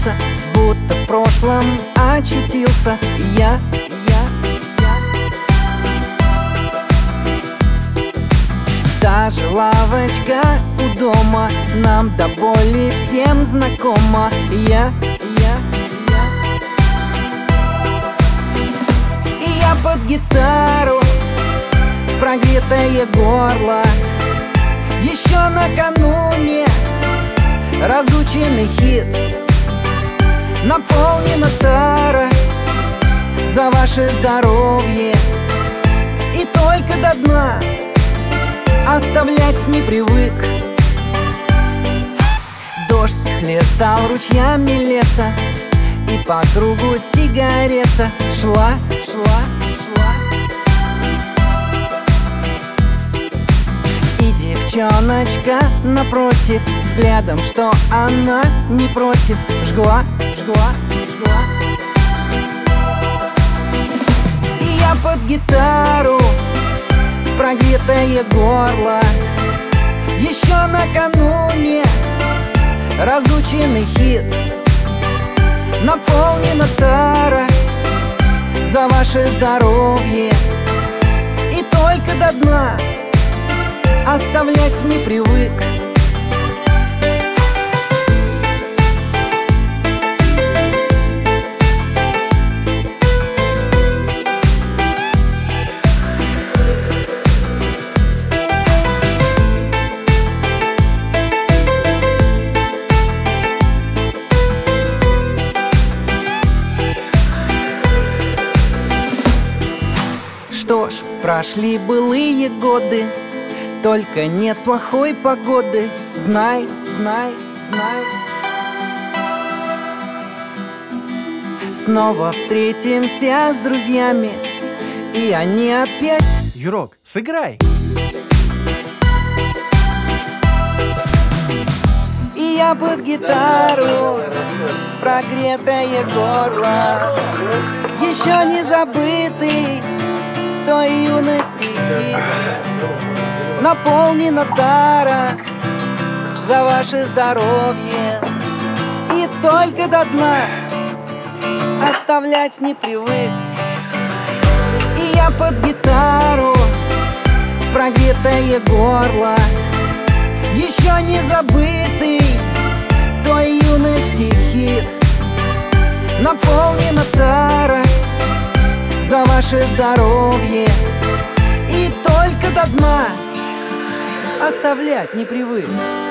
снился, будто в прошлом очутился я. Та же лавочка у дома нам до боли всем знакома. И я под гитару, в прогретое горло, еще накануне разученный хит. Наполнена тара за ваше здоровье, и только до дна оставлять не привык. Дождь хлестал ручьями лето, и по кругу сигарета шла. И девчоночка напротив, взглядом, что она не против, жгла. И я под гитару, прогретое горло, еще накануне разученный хит. Наполнена тара за ваше здоровье, и только до дна оставлять не привык. Что ж, прошли былые годы, только нет плохой погоды. Знай. Снова встретимся с друзьями, и они опять... Юрок, сыграй! И я под гитару, прогретое горло, еще не забытый той юности хит. Наполнена тара за ваше здоровье, и только до дна оставлять не привык. И я под гитару, прогретое горло, еще не забытый той юности хит. Наполнена тара за ваше здоровье, и только до дна оставлять не привык.